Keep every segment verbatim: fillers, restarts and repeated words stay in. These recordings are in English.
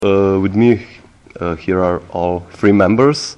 Uh, with me uh, here are all three members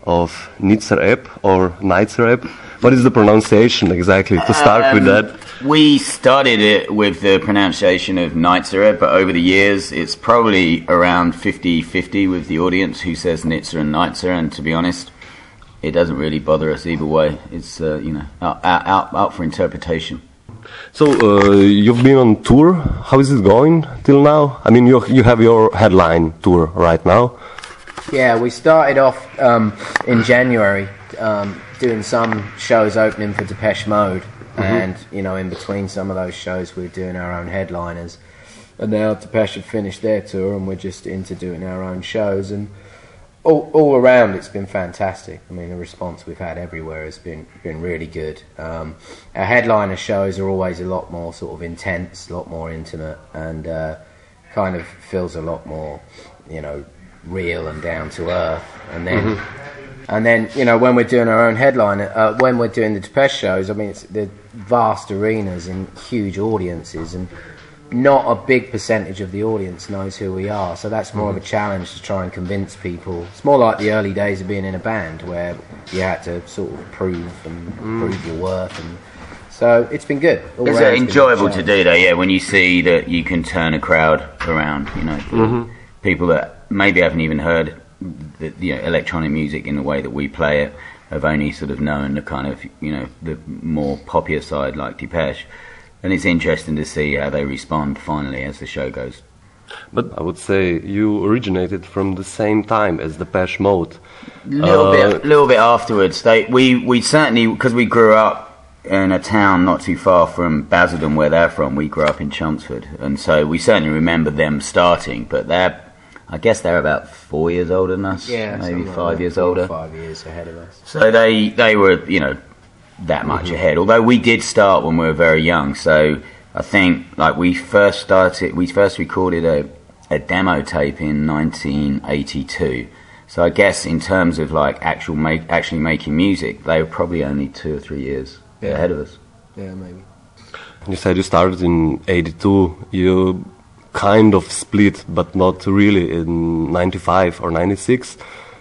of Nitzereb or Nitzereb. What is the pronunciation exactly, to start um, with that? We started it with the pronunciation of Nitzereb, but over the years it's probably around fifty fifty with the audience who says Nitzer and Nitzer, and to be honest, it doesn't really bother us either way. It's, uh, you know, out, out, out for interpretation. So, uh, you've been on tour. How is it going till now? I mean, you you have your headline tour right now. Yeah, we started off um, in January um, doing some shows opening for Depeche Mode, mm-hmm. and you know, in between some of those shows, we were doing our own headliners. And now Depeche have finished their tour, and we're just into doing our own shows. And all, all around, it's been fantastic. I mean, the response we've had everywhere has been been really good. Um, our headliner shows are always a lot more sort of intense, a lot more intimate, and uh, kind of feels a lot more, you know, real and down to earth. And then, mm-hmm. and then, you know, when we're doing our own headliner, uh, when we're doing the Depeche shows, I mean, it's the vast arenas and huge audiences, and not a big percentage of the audience knows who we are, so that's more mm. of a challenge to try and convince people. It's more like the early days of being in a band where you had to sort of prove and mm. prove your worth, and so it's been good. All it's enjoyable to do that, yeah, when you see that you can turn a crowd around, you know, mm-hmm. people that maybe haven't even heard the, you know, electronic music in the way that we play it, have only sort of known the kind of, you know, the more popular side like Depeche. And it's interesting to see how they respond finally as the show goes. But I would say you originated from the same time as Depeche Mode. A little uh, bit, little bit afterwards. They, we, we certainly, because we grew up in a town not too far from Basildon, where they're from. We grew up in Chelmsford, and so we certainly remember them starting. But they're, I guess they're about four years older than us. Yeah, maybe five like years older. Five years ahead of us. So they, they were, you know, that much mm-hmm. ahead, although we did start when we were very young. So I think like we first started we first recorded a, a demo tape in nineteen eighty-two, so I guess in terms of like actual make actually making music, they were probably only two or three years yeah. ahead of us. Yeah, maybe. You said you started in eighty-two. You kind of split, but not really, in ninety-five or ninety-six.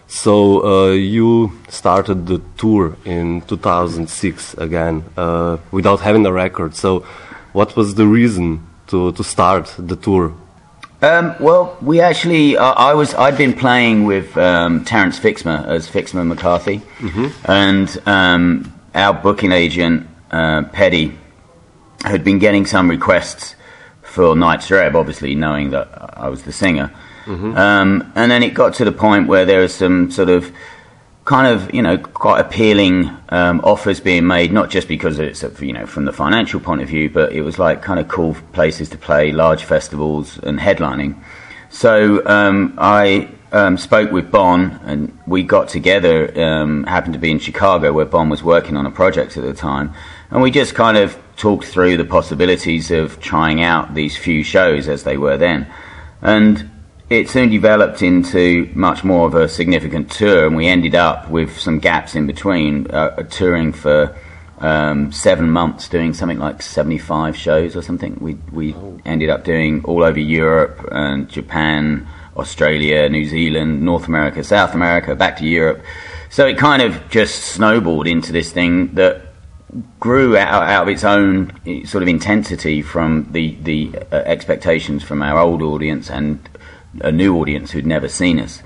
So uh, you started the tour in two thousand six again, uh, without having a record. So what was the reason to, to start the tour? Um, well, we actually, uh, I was, I'd been playing with um, Terence Fixmer as Fixmer McCarthy, mm-hmm. and um, our booking agent, uh, Petty, had been getting some requests for Nitzereb, obviously knowing that I was the singer. Mm-hmm. Um, and then it got to the point where there was some sort of kind of, you know, quite appealing um, offers being made, not just because it's, you know, from the financial point of view, but it was like kind of cool places to play, large festivals and headlining. So um, I um, spoke with Bon, and we got together, um, happened to be in Chicago where Bon was working on a project at the time, and we just kind of talked through the possibilities of trying out these few shows as they were then. And it soon developed into much more of a significant tour, and we ended up with some gaps in between, uh, touring for um, seven months, doing something like seventy-five shows or something. We we oh. ended up doing all over Europe and Japan, Australia, New Zealand, North America, South America, back to Europe. So it kind of just snowballed into this thing that grew out, out of its own sort of intensity from the, the uh, expectations from our old audience and a new audience who'd never seen us.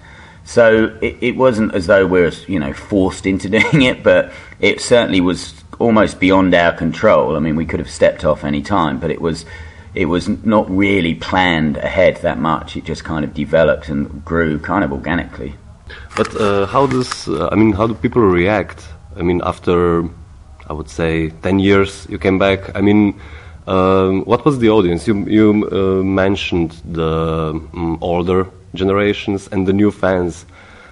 So it, it wasn't as though we were, you know, forced into doing it, but it certainly was almost beyond our control. I mean, we could have stepped off any time, but it was it was not really planned ahead that much. It just kind of developed and grew kind of organically. But uh, how does uh, I mean, how do people react? I mean, after I would say ten years, you came back. I mean, Um, what was the audience? You, you uh, mentioned the um, older generations and the new fans.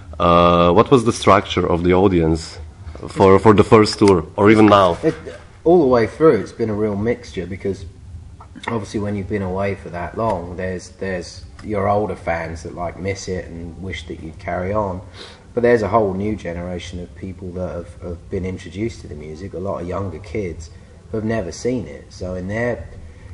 Uh, what was the structure of the audience for for the first tour, or even now? It, all the way through, it's been a real mixture, because obviously when you've been away for that long, there's there's your older fans that like miss it and wish that you'd carry on. But there's a whole new generation of people that have, have been introduced to the music. A lot of younger kids who have never seen it, so in their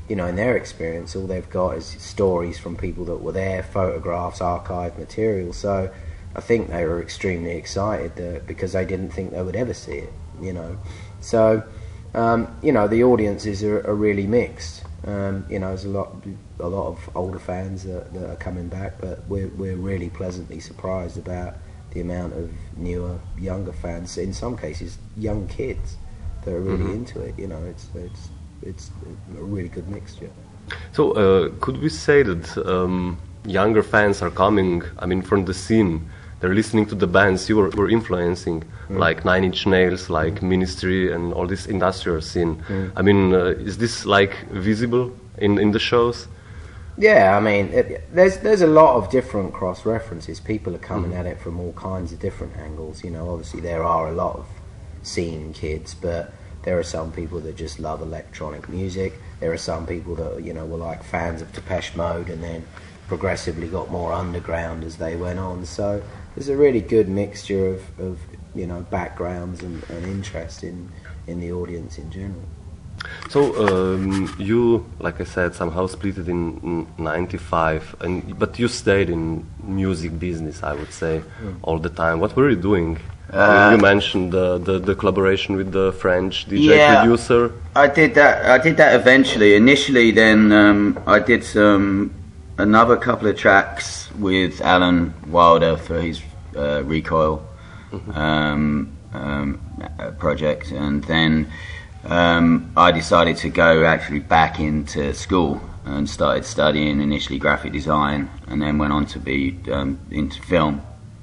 you know, in their experience, all they've got is stories from people that were there, photographs, archived material. So I think they were extremely excited that, because they didn't think they would ever see it, you know. So, um, you know, the audiences are, are really mixed. Um, you know, there's a lot, a lot of older fans that, that are coming back, but we're we're really pleasantly surprised about the amount of newer, younger fans. In some cases, young kids that are really mm-hmm. into it. You know, it's it's it's a really good mixture. So, uh, could we say that um, younger fans are coming? I mean, from the scene, they're listening to the bands you were, were influencing, mm. like Nine Inch Nails, like mm. Ministry, and all this industrial scene. Mm. I mean, uh, is this like visible in, in the shows? Yeah, I mean, it, there's there's a lot of different cross references. People are coming mm. at it from all kinds of different angles. You know, obviously there are a lot of scene kids, but there are some people that just love electronic music. There are some people that, you know, were like fans of Depeche Mode and then progressively got more underground as they went on. So there's a really good mixture of, of you know, backgrounds and, and interest in, in the audience in general. So um, you, like I said, somehow split it in ninety-five, and but you stayed in music business, I would say, mm. all the time. What were you doing? Uh, you mentioned the, the, the collaboration with the French D J yeah, producer. I did that. I did that eventually. Initially, then um, I did some another couple of tracks with Alan Wilder for his uh, Recoil mm-hmm. um, um, project, and then um, I decided to go actually back into school and started studying initially graphic design, and then went on to be um, into film.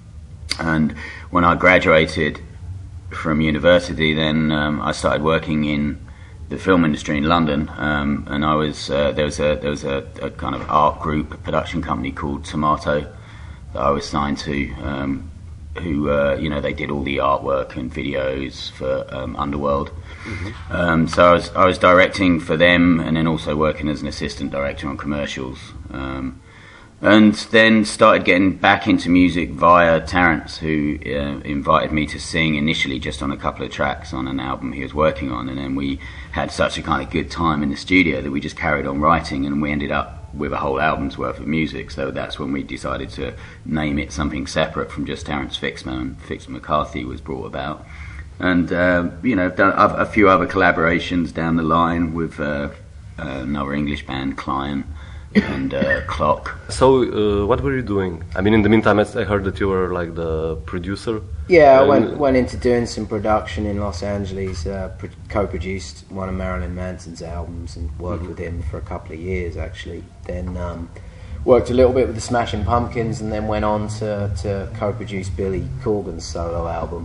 And when I graduated from university, then um, I started working in the film industry in London, um, and I was uh, there was a there was a, a kind of art group, a production company called Tomato that I was signed to, um, who uh, you know, they did all the artwork and videos for um, Underworld. Mm-hmm. Um, so I was I was directing for them, and then also working as an assistant director on commercials. Um, And then started getting back into music via Terence, who uh, invited me to sing initially just on a couple of tracks on an album he was working on. And then we had such a kind of good time in the studio that we just carried on writing, and we ended up with a whole album's worth of music. So that's when we decided to name it something separate from just Terence Fixmer, and Fixmer McCarthy was brought about. And, uh, you know, done a few other collaborations down the line with uh, another English band, Client, and uh, Clock. So, uh, what were you doing? I mean, in the meantime, I heard that you were like the producer. Yeah, I went went into doing some production in Los Angeles. Uh, pro- co-produced one of Marilyn Manson's albums and worked mm-hmm. with him for a couple of years, actually. Then um, worked a little bit with the Smashing Pumpkins, and then went on to to co-produce Billy Corgan's solo album.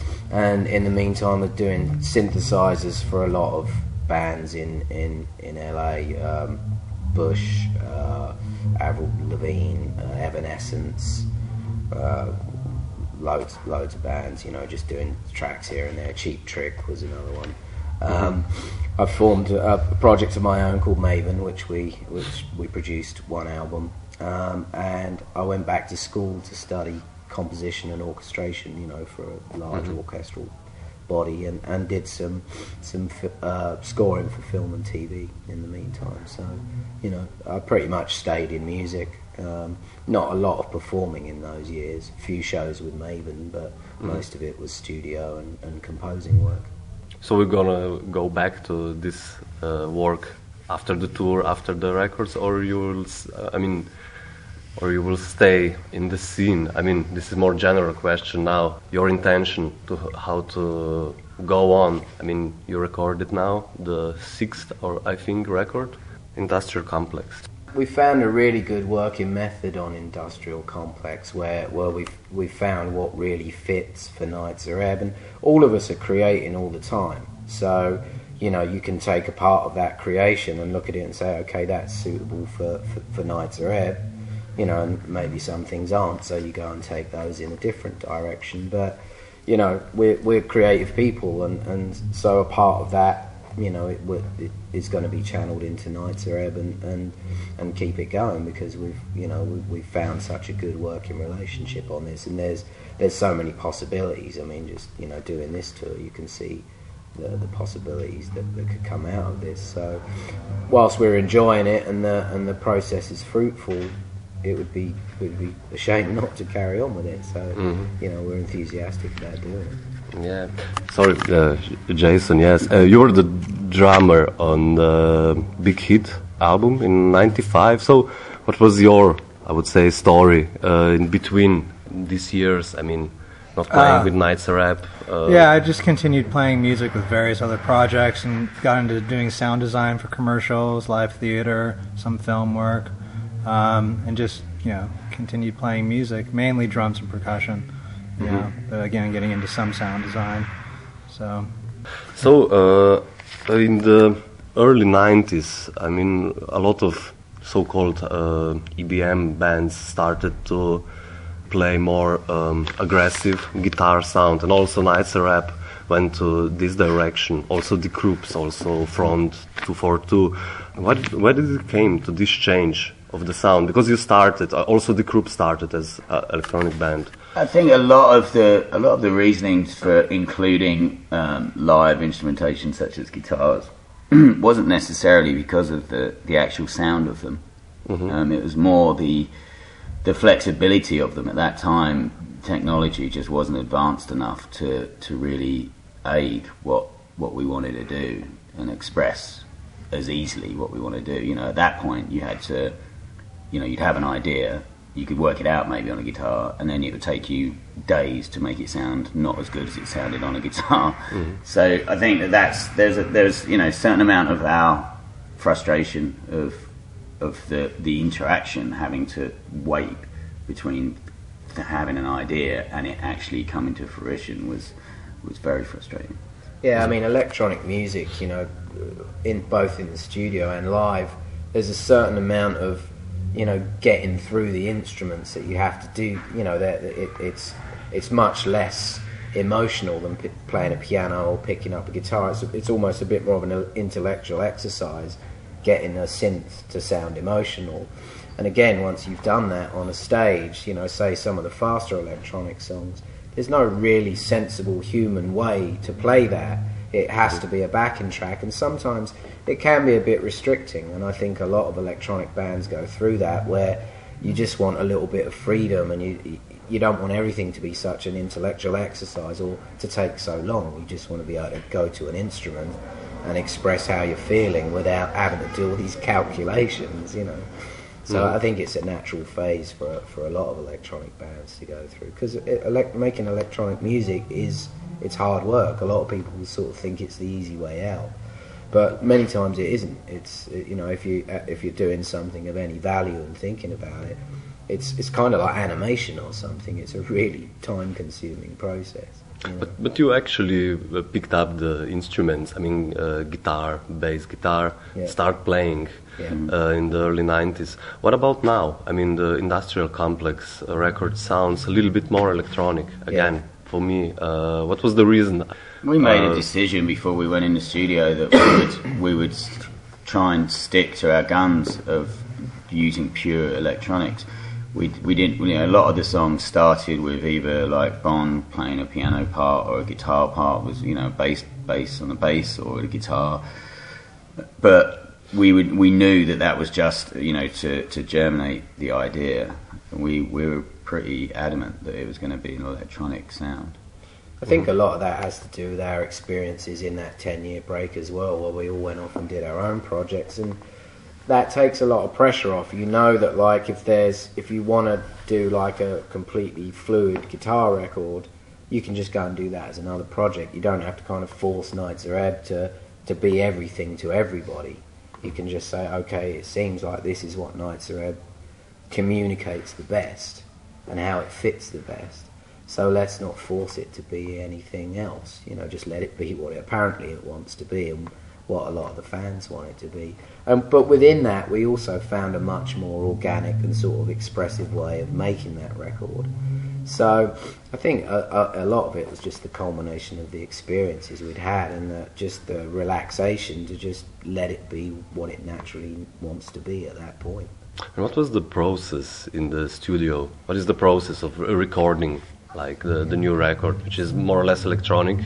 And in the meantime, was doing synthesizers for a lot of bands in in in L A. Um, Bush, uh, Avril Lavigne, uh, Evanescence, uh, loads, loads of bands. You know, just doing tracks here and there. Cheap Trick was another one. Um, mm-hmm. I formed a, a project of my own called Maven, which we which we produced one album, um, and I went back to school to study composition and orchestration. You know, for a large mm-hmm. orchestral body, and, and did some some uh, scoring for film and T V in the meantime. So, you know, I pretty much stayed in music. Um, not a lot of performing in those years. A few shows with Maven, but mm. most of it was studio and, and composing work. So we're gonna go back to this uh, work after the tour, after the records, or you will, uh, I mean, or you will stay in the scene? I mean, this is more general question now. Your intention to how to go on. I mean, you recorded now the sixth, or I think, record, Industrial Complex. We found a really good working method on Industrial Complex, where where we we found what really fits for Nights of Ebb, and all of us are creating all the time. So, you know, you can take a part of that creation and look at it and say, okay, that's suitable for for, for Nights of Ebb. You know, and maybe some things aren't, so you go and take those in a different direction. But, you know, we're we're creative people, and, and so a part of that, you know, it, it is going to be channeled into Nights of Ebb and, and and keep it going, because we've you know we've, we've found such a good working relationship on this, and there's there's so many possibilities. I mean, just you know, doing this tour, you can see the, the possibilities that, that could come out of this. So whilst we're enjoying it and the and the process is fruitful, it would be it would be a shame not to carry on with it. So mm-hmm. you know, we're enthusiastic about doing it. Yeah. Sorry, uh, Jason. Yes, uh, you were the drummer on the Big Hit album in ninety-five. So what was your, I would say, story uh, in between these years? I mean, not playing uh, with Nights of Rap. Uh, yeah, I just continued playing music with various other projects and got into doing sound design for commercials, live theater, some film work, um, and just, you know, continued playing music, mainly drums and percussion. You mm-hmm. know, but again, getting into some sound design. So, so uh, in the early nineties, I mean, a lot of so-called uh, E B M bands started to play more um, aggressive guitar sound, and also Nights of Rap went to this direction. Also the groups, also Front two forty-two. What, where did it came to this change of the sound? Because you started, uh, also the group started as an electronic band. I think a lot of the a lot of the reasonings for including um, live instrumentation such as guitars wasn't necessarily because of the, the actual sound of them. Mm-hmm. Um, it was more the the flexibility of them. At that time, technology just wasn't advanced enough to, to really aid what what we wanted to do and express as easily what we want to do. You know, at that point, you had to, you know, you'd have an idea, you could work it out maybe on a guitar, and then it would take you days to make it sound not as good as it sounded on a guitar. Mm-hmm. So I think that that's there's a, there's you know a certain amount of our frustration of of the the interaction having to wait between having an idea and it actually coming to fruition was was very frustrating. Yeah, I mean, electronic music, you know, in both in the studio and live, there's a certain amount of, you know, getting through the instruments that you have to do. You know, that it, it's it's much less emotional than p- playing a piano or picking up a guitar. It's, it's almost a bit more of an intellectual exercise, getting a synth to sound emotional. And again, once you've done that on a stage, you know, say some of the faster electronic songs, there's no really sensible human way to play that. It has to be a backing track, and sometimes it can be a bit restricting, and I think a lot of electronic bands go through that, where you just want a little bit of freedom, and you you don't want everything to be such an intellectual exercise or to take so long. You just want to be able to go to an instrument and express how you're feeling without having to do all these calculations, you know. So mm. I think it's a natural phase for for a lot of electronic bands to go through, because ele- making electronic music is it's hard work. A lot of people sort of think it's the easy way out, but many times it isn't. It's you know if you if you're doing something of any value and thinking about it, it's it's kind of like animation or something. It's a really time-consuming process. You know? But but you actually picked up the instruments. I mean, uh, guitar, bass guitar, yeah. start playing yeah. uh, in the early nineties. What about now? I mean, the industrial complex uh, record sounds a little bit more electronic again. Yeah. For me, uh, what was the reason? We made uh, a decision before we went in the studio that we would we would try and stick to our guns of using pure electronics. We we didn't. You know, a lot of the songs started with either like Bon playing a piano part or a guitar part, was you know bass bass on the bass or the guitar. But we would we knew that that was just you know to, to germinate the idea. We we were pretty adamant that it was going to be an electronic sound. I think a lot of that has to do with our experiences in that ten-year break as well, where we all went off and did our own projects, and that takes a lot of pressure off. You know that like if there's if you want to do like a completely fluid guitar record, you can just go and do that as another project. You don't have to kind of force Nights of Rap to to be everything to everybody. You can just say, okay, it seems like this is what Nights of Rap communicates the best and how it fits the best. So let's not force it to be anything else. You know, just let it be what it, apparently it wants to be and what a lot of the fans want it to be. Um, but within that, we also found a much more organic and sort of expressive way of making that record. So I think a, a, a lot of it was just the culmination of the experiences we'd had and the, just the relaxation to just let it be what it naturally wants to be at that point. And what was the process in the studio? What is the process of recording, like the, the new record, which is more or less electronic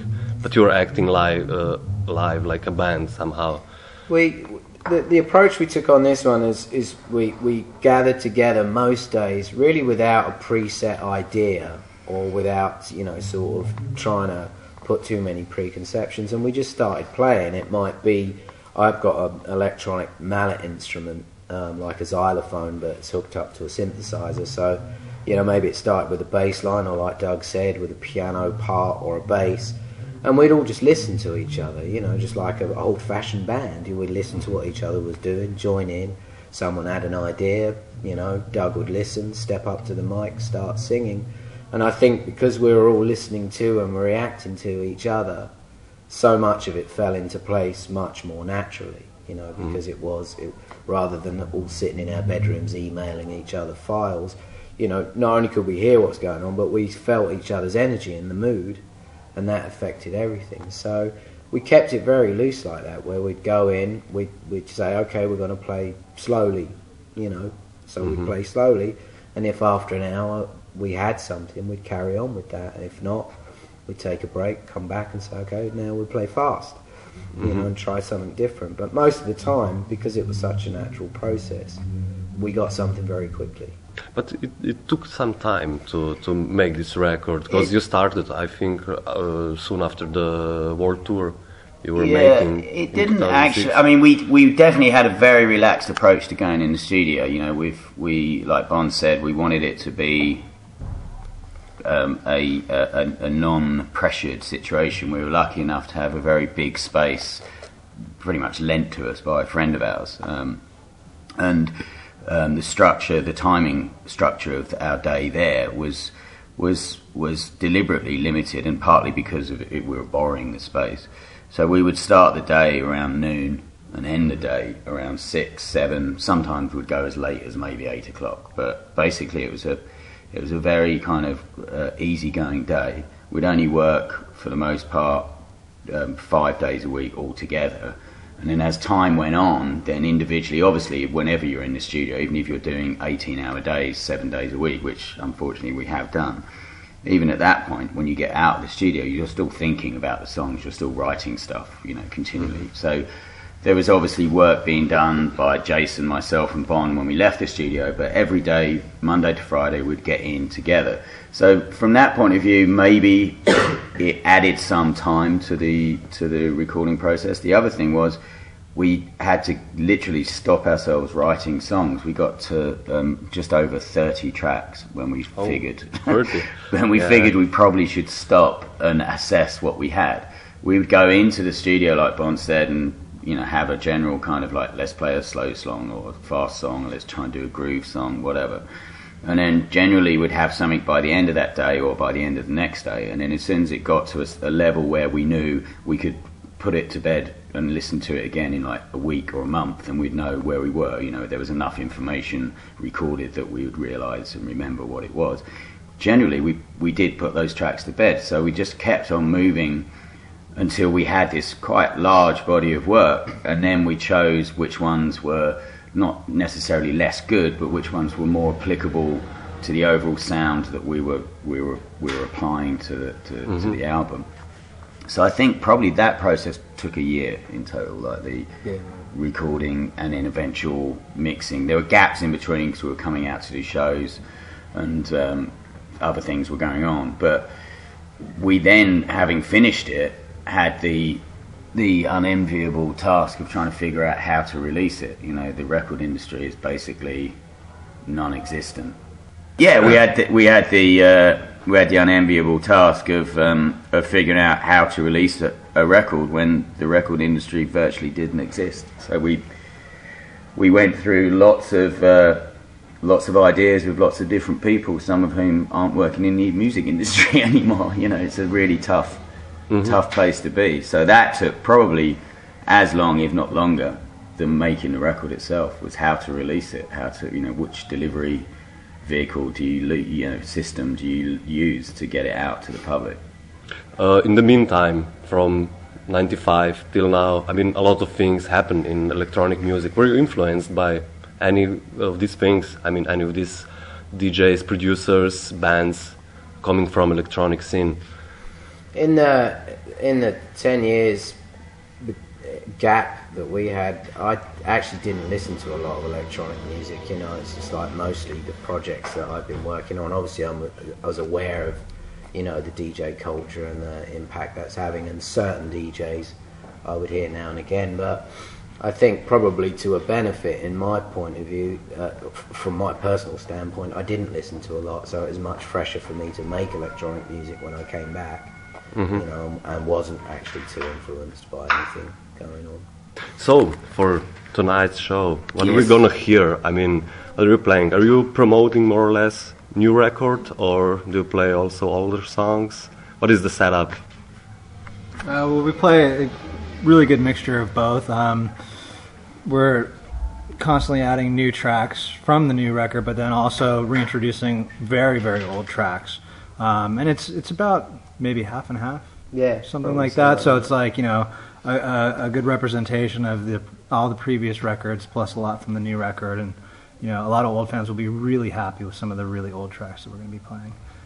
but you're acting live, uh, live like a band somehow. We, the, the approach we took on this one is, is we, we gathered together most days really without a preset idea or without, you know, sort of trying to put too many preconceptions, and we just started playing. It might be, I've got an electronic mallet instrument, um, like a xylophone, but it's hooked up to a synthesizer, so, you know, maybe it started with a bass line, or like Doug said, with a piano part or a bass. And we'd all just listen to each other, you know, just like an old-fashioned band. You would listen to what each other was doing, join in. Someone had an idea, you know, Doug would listen, step up to the mic, start singing. And I think because we were all listening to and reacting to each other, so much of it fell into place much more naturally, you know, because mm. it was, it, rather than all sitting in our bedrooms emailing each other files, you know, not only could we hear what's going on, but we felt each other's energy and the mood, and that affected everything. So we kept it very loose like that, where we'd go in, we'd, we'd say, okay, we're going to play slowly, you know, so mm-hmm. we'd play slowly, and if after an hour we had something, we'd carry on with that, and if not, we'd take a break, come back and say, okay, now we'll play fast, mm-hmm. you know, and try something different. But most of the time, because it was such a natural process, we got something very quickly. But it, it took some time to, to make this record, because you started, I think, uh, soon after the world tour. You were yeah, making. It didn't actually. I mean, we we definitely had a very relaxed approach to going in the studio. You know, we've we like Bon said, we wanted it to be um, a, a a non-pressured situation. We were lucky enough to have a very big space, pretty much lent to us by a friend of ours, um, and. Um, the structure, the timing structure of our day there was was was deliberately limited, and partly because of it, we were borrowing the space. So we would start the day around noon and end the day around six, seven. Sometimes we'd go as late as maybe eight o'clock. But basically, it was a it was a very kind of uh, easygoing day. We'd only work for the most part um, five days a week altogether. And then as time went on, then individually, obviously, whenever you're in the studio, even if you're doing eighteen-hour days, seven days a week, which unfortunately we have done, even at that point, when you get out of the studio, you're still thinking about the songs, you're still writing stuff, you know, continually. Mm-hmm. So there was obviously work being done by Jason, myself, and Bon when we left the studio, but every day, Monday to Friday, we'd get in together. So from that point of view, maybe it added some time to the to the recording process. The other thing was we had to literally stop ourselves writing songs. We got to um, just over thirty tracks when we oh, figured when we yeah. figured we probably should stop and assess what we had. We would go into the studio, like Bon said, and you know have a general kind of like, let's play a slow song or a fast song, or let's try and do a groove song, whatever. And then generally we'd have something by the end of that day or by the end of the next day. And then as soon as it got to a, a level where we knew we could put it to bed and listen to it again in like a week or a month, and we'd know where we were. You know, there was enough information recorded that we would realise and remember what it was. Generally, we we did put those tracks to bed. So we just kept on moving until we had this quite large body of work. And then we chose which ones were not necessarily less good, but which ones were more applicable to the overall sound that we were we were we were applying to the to, mm-hmm. to the album. So I think probably that process took a year in total, like the yeah. recording and then eventual mixing. There were gaps in between because we were coming out to do shows and um, other things were going on. But we then, having finished it, had the the unenviable task of trying to figure out how to release it. You know, the record industry is basically non-existent. Yeah, we had the, we had the uh, we had the unenviable task of um, of figuring out how to release a, a record when the record industry virtually didn't exist. So we we went through lots of uh, lots of ideas with lots of different people, some of whom aren't working in the music industry anymore. You know, it's a really tough. Mm-hmm. tough place to be. So that took probably as long, if not longer, than making the record itself, was how to release it, how to, you know, which delivery vehicle do you, you know, system do you use to get it out to the public. Uh, in the meantime, from ninety-five till now, I mean, a lot of things happen in electronic music. Were you influenced by any of these things? I mean, any of these D Js, producers, bands coming from electronic scene? In the in the ten years gap that we had, I actually didn't listen to a lot of electronic music. You know, it's just like mostly the projects that I've been working on. Obviously, I'm, I was aware of, you know, the D J culture and the impact that's having, and certain D Js I would hear now and again. But I think probably to a benefit, in my point of view, uh, f- from my personal standpoint, I didn't listen to a lot, so it was much fresher for me to make electronic music when I came back. Mm-hmm. You know, and wasn't actually too influenced by anything going on. So, for tonight's show, what Yes. are we gonna hear? I mean, what are you playing? Are you promoting more or less new record, or do you play also older songs? What is the setup? Uh, well, we play a really good mixture of both. Um, we're constantly adding new tracks from the new record, but then also reintroducing very, very old tracks. Um, and it's it's about maybe half and half, Yeah, something like that. So it's like, you know, a, a, a good representation of the all the previous records plus a lot from the new record. And, you know, a lot of old fans will be really happy with some of the really old tracks that we're going to be playing.